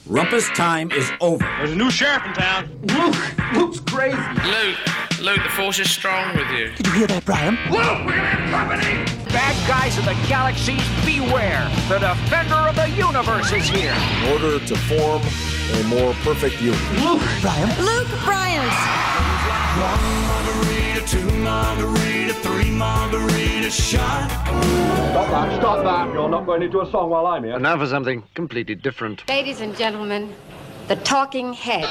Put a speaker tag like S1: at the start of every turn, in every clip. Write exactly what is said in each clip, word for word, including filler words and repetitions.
S1: Rumpus time is over.
S2: There's a new sheriff in town.
S1: Luke! Luke's crazy.
S3: Luke, Luke, the force is strong with you.
S4: Did you hear that, Brian?
S1: Luke, we're gonna have company!
S5: Bad guys of the galaxies, beware! The defender of the universe is here!
S6: In order to form a more perfect union.
S1: Luke!
S4: Brian?
S7: Luke Bryant!
S8: One margarita, two margarita, three margarita shot.
S2: Stop that, stop that. You're not going into a song while I'm here.
S9: And now for something completely different.
S7: Ladies and gentlemen, the Talking Heads.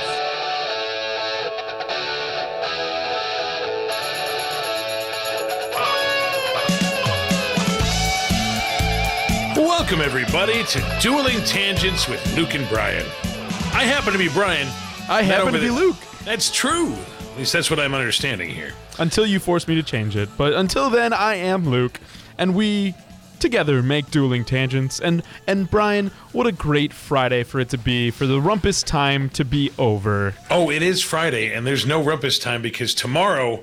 S10: Welcome, everybody, to Dueling Tangents with Luke and Brian. I happen to be Brian.
S11: I happen to be
S10: the...
S11: Luke.
S10: That's true. At least that's what I'm understanding here.
S11: Until you force me to change it. But until then, I am Luke. And we together make Dueling Tangents. And, and Brian, what a great Friday for it to be, for the Rumpus time to be over.
S10: Oh, it is Friday, and there's no Rumpus time because tomorrow,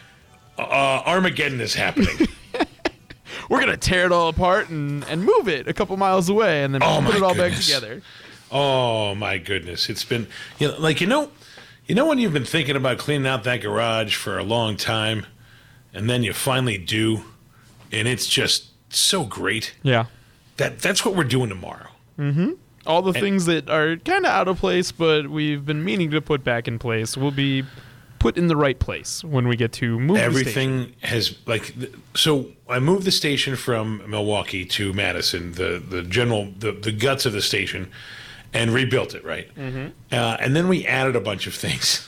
S10: uh, Armageddon is happening.
S11: We're going to tear it all apart and, and move it a couple miles away and then
S10: oh
S11: put it all
S10: goodness.
S11: back together.
S10: Oh, my goodness. It's been, you know, like, you know, you know when you've been thinking about cleaning out that garage for a long time, and then you finally do, and it's just so great?
S11: Yeah.
S10: That That's what we're doing tomorrow.
S11: Mm-hmm. All the
S10: and,
S11: things that are kind of out of place, but we've been meaning to put back in place will be put in the right place when we get to move
S10: everything
S11: the station.
S10: Has, like, so I moved the station from Milwaukee to Madison, the, the general, the, the guts of the station, and rebuilt it, right?
S11: Mm-hmm.
S10: Uh, and then we added a bunch of things.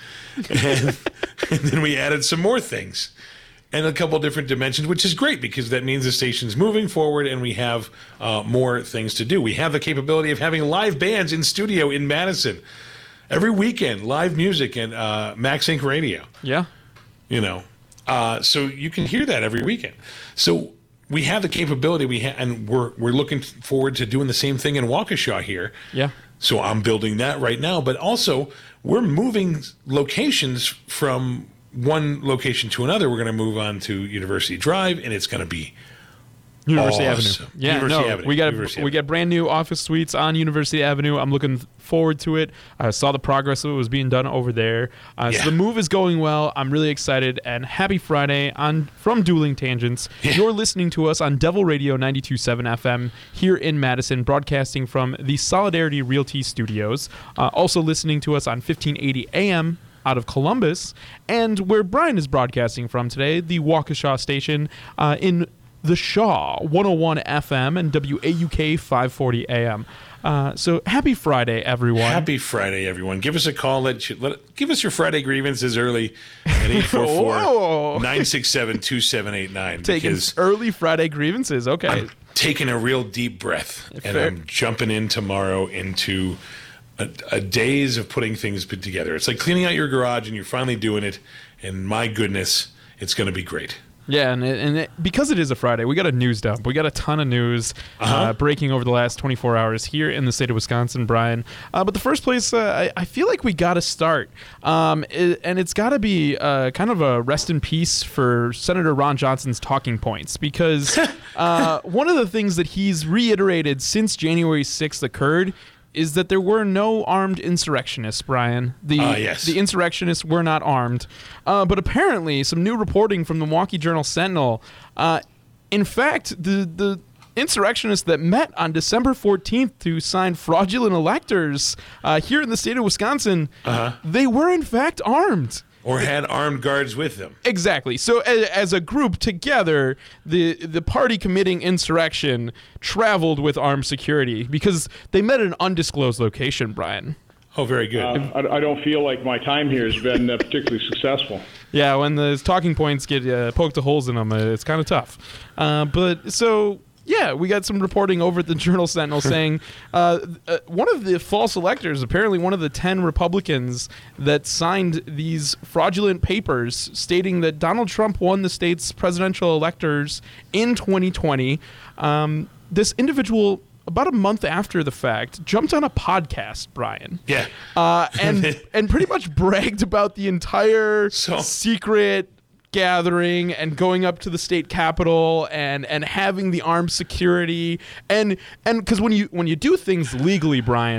S10: and, and then we added some more things and a couple different dimensions, which is great because that means the station's moving forward and we have uh, more things to do. We have the capability of having live bands in studio in Madison. Every weekend, live music and uh, Max Inc Radio.
S11: Yeah.
S10: You know, uh, so you can hear that every weekend. So we have the capability, we ha- and we're we're looking forward to doing the same thing in Waukesha here.
S11: Yeah.
S10: So I'm building that right now, but also we're moving locations from one location to another. We're going to move on to University Drive, and it's going to be
S11: University
S10: awesome.
S11: Avenue. Yeah,
S10: University
S11: no,
S10: Avenue.
S11: we got
S10: University
S11: we
S10: Avenue.
S11: got brand new office suites on University Avenue. I'm looking forward to it. I saw the progress that was being done over there. Uh,
S10: Yeah.
S11: So the move is going well. I'm really excited, and happy Friday on from Dueling Tangents.
S10: Yeah.
S11: You're listening to us on Devil Radio ninety-two point seven F M here in Madison, broadcasting from the Solidarity Realty Studios. Uh, also listening to us on fifteen eighty A M out of Columbus, and where Brian is broadcasting from today, the Waukesha station uh, in The Shaw, one oh one F M and W A U K five forty A M. Uh, so happy Friday, everyone.
S10: Happy Friday, everyone. Give us a call. Let, you, let Give us your Friday grievances early at eight four four, nine six seven, two seven eight nine.
S11: Taking
S10: because
S11: early Friday grievances. Okay.
S10: I'm taking a real deep breath, and
S11: Fair.
S10: I'm jumping in tomorrow into a, a days of putting things put together. It's like cleaning out your garage, and you're finally doing it, and my goodness, it's going to be great.
S11: Yeah, and, it, and it, because it is a Friday, we got a news dump. We got a ton of news
S10: Uh-huh.
S11: uh, breaking over the last twenty-four hours here in the state of Wisconsin, Brian. Uh, but the first place, uh, I, I feel like we got to start, um, it, and it's got to be uh, kind of a rest in peace for Senator Ron Johnson's talking points, because uh, one of the things that he's reiterated since January sixth occurred is that there were no armed insurrectionists, Brian. The
S10: uh, yes.
S11: the insurrectionists were not armed. Uh, but apparently, some new reporting from the Milwaukee Journal-Sentinel, uh, in fact, the, the insurrectionists that met on December fourteenth to sign fraudulent electors uh, here in the state of Wisconsin,
S10: Uh-huh.
S11: they were in fact armed.
S10: Or had armed guards with them.
S11: Exactly. So as, as a group together, the the party committing insurrection traveled with armed security because they met at an undisclosed location, Brian.
S10: Oh, very good.
S2: Uh, I, I don't feel like my time here has been uh, particularly successful.
S11: Yeah, when the talking points get uh, poked of holes in them, uh, it's kind of tough. Uh, but so... Yeah, we got some reporting over at the Journal-Sentinel saying uh, uh, one of the false electors, apparently one of the ten Republicans that signed these fraudulent papers stating that Donald Trump won the state's presidential electors in twenty twenty, um, this individual, about a month after the fact, jumped on a podcast, Brian.
S10: Yeah.
S11: Uh, and, and pretty much bragged about the entire
S10: So-
S11: secret gathering and going up to the state capitol and and having the armed security and and because when you when you do things legally, Brian,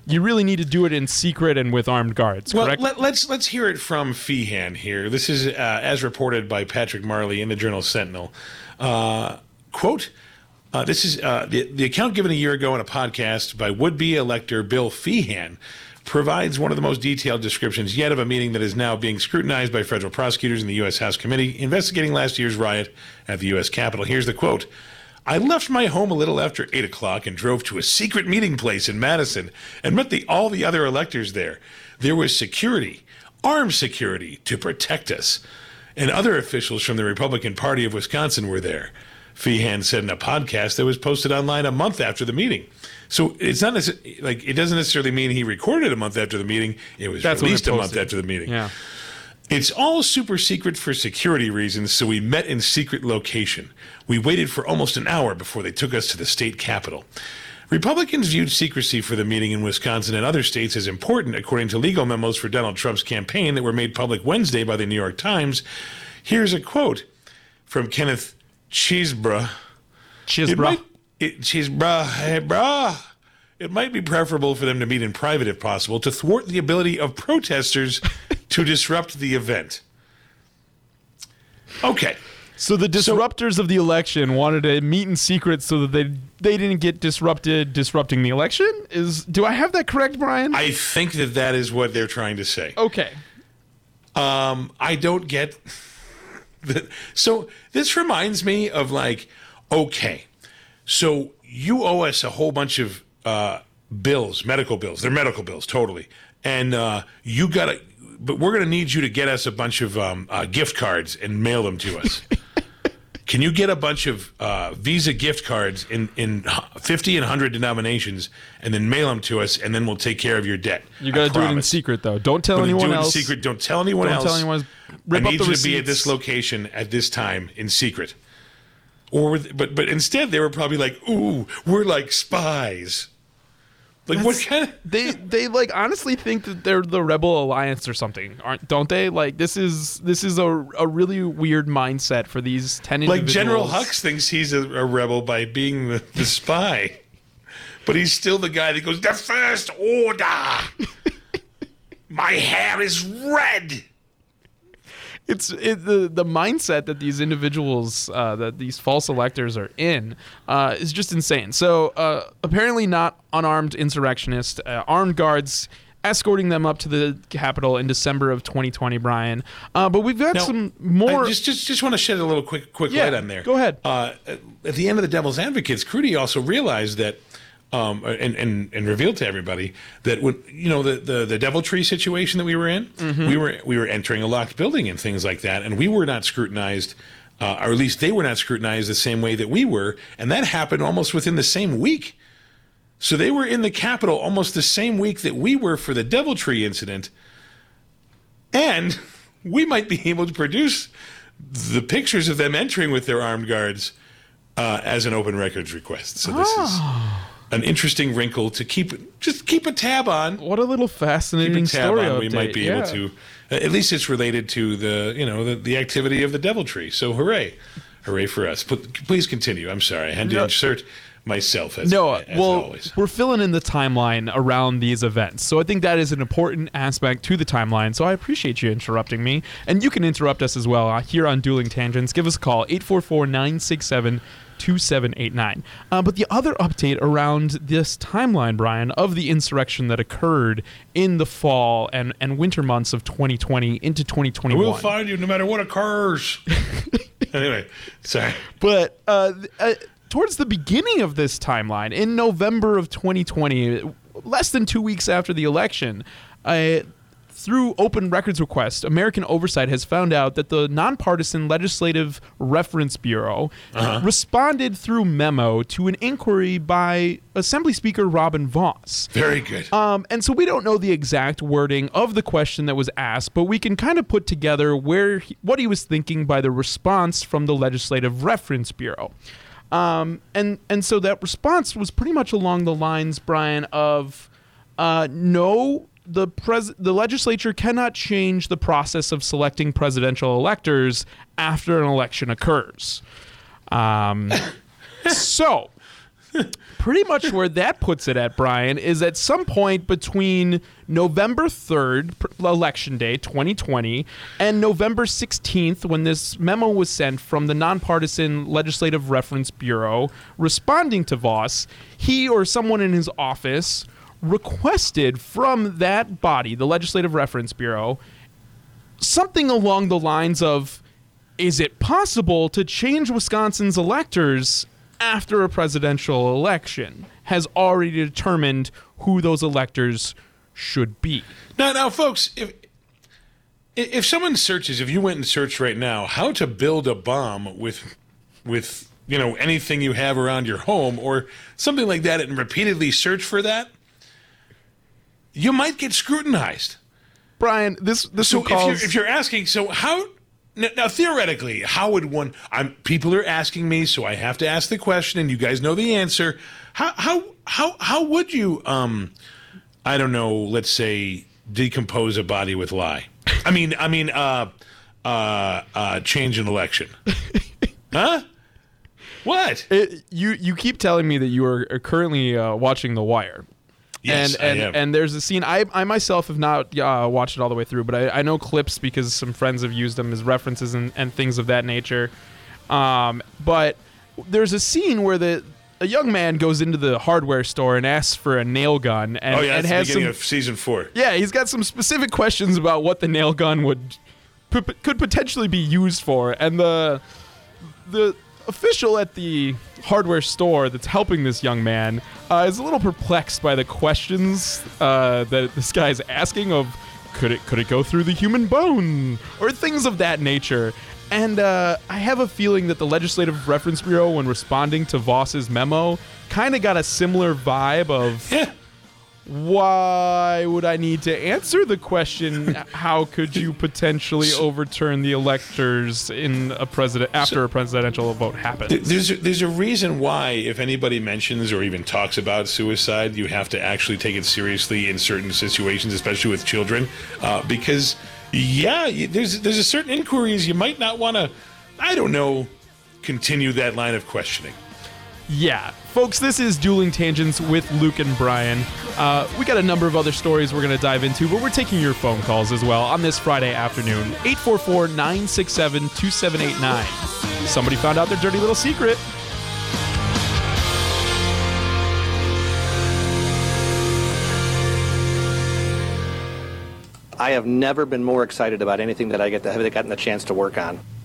S11: you really need to do it in secret and with armed guards,
S10: Well,
S11: correct?
S10: let, let's let's hear it from Feehan here. This is uh, as reported by Patrick Marley in the Journal Sentinel. Uh, quote, uh, this is uh, the, the account given a year ago in a podcast by would-be elector Bill Feehan provides one of the most detailed descriptions yet of a meeting that is now being scrutinized by federal prosecutors in the U S House Committee investigating last year's riot at the U S Capitol. Here's the quote. I left my home a little after eight o'clock and drove to a secret meeting place in Madison and met the, all the other electors there. There was security, armed security, to protect us. And other officials from the Republican Party of Wisconsin were there. Feehan said in a podcast that was posted online a month after the meeting. So it's not necessarily, like, it doesn't necessarily mean he recorded a month after the meeting. It was
S11: That's when
S10: released
S11: it
S10: a month
S11: posted.
S10: after the meeting.
S11: Yeah.
S10: It's all super secret for security reasons, so we met in secret location. We waited for almost an hour before they took us to the state capitol. Republicans viewed secrecy for the meeting in Wisconsin and other states as important, according to legal memos for Donald Trump's campaign that were made public Wednesday by the New York Times. Here's a quote from Kenneth Cheeseborough.
S11: Cheers,
S10: It
S11: bro.
S10: might, it, Cheeseborough, hey, brah. It might be preferable for them to meet in private if possible to thwart the ability of protesters to disrupt the event. Okay.
S11: So the disruptors of the election wanted to meet in secret so that they they didn't get disrupted disrupting the election? Is do I have that correct, Brian?
S10: I think that that is what they're trying to say.
S11: Okay.
S10: Um, I don't get that. So this reminds me of like, okay, so you owe us a whole bunch of uh, bills, medical bills. They're medical bills, totally. And uh, you got to, but we're going to need you to get us a bunch of um, uh, gift cards and mail them to us. Can you get a bunch of uh, Visa gift cards in, in fifty and one hundred denominations and then mail them to us, and then we'll take care of your debt?
S11: You got to do it in
S10: promise.
S11: secret, though. Don't tell
S10: But
S11: anyone
S10: do it
S11: else.
S10: in secret. Don't tell anyone
S11: Don't
S10: else.
S11: tell anyone. Rip
S10: I
S11: up
S10: need
S11: the
S10: you to be at
S11: receipts.
S10: this location at this time in secret. Or, but but instead they were probably like, "Ooh, we're like spies." Like
S11: That's-
S10: what kind of?
S11: They they like honestly think that they're the Rebel Alliance or something, aren't? Don't they? Like this is this is a, a really weird mindset for these ten
S10: Like
S11: individuals.
S10: General Hux thinks he's a, a rebel by being the, the spy, but he's still the guy that goes, "The First Order. My hair is red."
S11: It's it, the the mindset that these individuals, uh, that these false electors are in, uh, is just insane. So uh, apparently, not unarmed insurrectionists, uh, armed guards escorting them up to the Capitol in December of twenty twenty, Brian. Uh, but we've got
S10: Now,
S11: some more.
S10: I just just just want to shed a little quick quick
S11: Yeah,
S10: light on there.
S11: go ahead.
S10: Uh, at the end of the Devil's Advocates, Crudy also realized that. Um, and, and and revealed to everybody that when you know the the, the DevilTree situation that we were in,
S11: Mm-hmm.
S10: we were we were entering a locked building and things like that, and we were not scrutinized, uh, or at least they were not scrutinized the same way that we were, and that happened almost within the same week. So they were in the Capitol almost the same week that we were for the DevilTree incident, and we might be able to produce the pictures of them entering with their armed guards uh, as an open records request. So this is an interesting wrinkle to keep just keep a tab on.
S11: What a little
S10: Keep
S11: fascinating
S10: a tab
S11: story
S10: on. We
S11: update.
S10: might be
S11: Yeah.
S10: able to. At least it's related to the you know the, the activity of the DevilTree. So hooray, hooray for us! But please continue. I'm sorry, I had to
S11: No.
S10: insert myself as,
S11: No,
S10: as
S11: well,
S10: always.
S11: we're filling in the timeline around these events. So I think that is an important aspect to the timeline. So I appreciate you interrupting me. And you can interrupt us as well uh, here on Dueling Tangents. Give us a call, eight four four, nine six seven, two seven eight nine. Uh, but the other update around this timeline, Brian, of the insurrection that occurred in the fall and, and winter months of twenty twenty into twenty twenty-one.
S10: We'll find you no matter what occurs. Anyway, sorry.
S11: But uh, uh, towards the beginning of this timeline, in November of twenty twenty, less than two weeks after the election, uh, through open records request, American Oversight has found out that the Nonpartisan Legislative Reference Bureau
S10: Uh-huh.
S11: responded through memo to an inquiry by Assembly Speaker Robin Vos.
S10: Very good.
S11: Um, and so we don't know the exact wording of the question that was asked, but we can kind of put together where he, what he was thinking by the response from the Legislative Reference Bureau. Um, and and so that response was pretty much along the lines, Brian, of uh, no, the pres- the legislature cannot change the process of selecting presidential electors after an election occurs. Um, so. pretty much where that puts it at, Brian, is at some point between November third, Election Day, twenty twenty, and November sixteenth, when this memo was sent from the Nonpartisan Legislative Reference Bureau responding to Voss, he or someone in his office requested from that body, the Legislative Reference Bureau, something along the lines of, is it possible to change Wisconsin's electors after a presidential election has already determined who those electors should be?
S10: Now, now, folks, if if someone searches, if you went and searched right now, how to build a bomb with with you know anything you have around your home or something like that, and repeatedly search for that, you might get scrutinized.
S11: Brian, this this
S10: so
S11: will cause...
S10: if you're if you're asking, so how? Now, now, theoretically, how would one? I'm people are asking me, so I have to ask the question, and you guys know the answer. How how how how would you? Um, I don't know. Let's say decompose a body with lye. I mean, I mean, uh, uh, uh, change an election. Huh? What?
S11: It, you you keep telling me that you are currently uh, watching The Wire.
S10: Yes,
S11: and and,
S10: I am.
S11: and there's a scene, I I myself have not uh, watched it all the way through, but I, I know clips because some friends have used them as references and, and things of that nature. Um, but there's a scene where the a young man goes into the hardware store and asks for a nail gun. And,
S10: oh, yeah,
S11: and
S10: that's
S11: has
S10: the beginning
S11: some,
S10: of season four.
S11: Yeah, he's got some specific questions about what the nail gun would p- could potentially be used for. And the the official at the hardware store that's helping this young man uh, is a little perplexed by the questions uh, that this guy's asking of could it could it go through the human bone or things of that nature. And uh, I have a feeling that the Legislative Reference Bureau, when responding to Voss's memo, kind of got a similar vibe of
S10: Yeah.
S11: why would I need to answer the question, how could you potentially overturn the electors in a president after
S10: So-
S11: a presidential vote happens?
S10: There's a, there's a reason why if anybody mentions or even talks about suicide, you have to actually take it seriously in certain situations, especially with children, uh, because yeah, you- there's there's a certain inquiries you might not want to, I don't know, continue that line of questioning.
S11: Yeah. Folks, this is Dueling Tangents with Luke and Brian. Uh, we got a number of other stories we're going to dive into, but we're taking your phone calls as well on this Friday afternoon. eight four four, nine six seven, two seven eight nine. Somebody found out their dirty little secret.
S4: I have never been more excited about anything that I get to have gotten the chance to work on.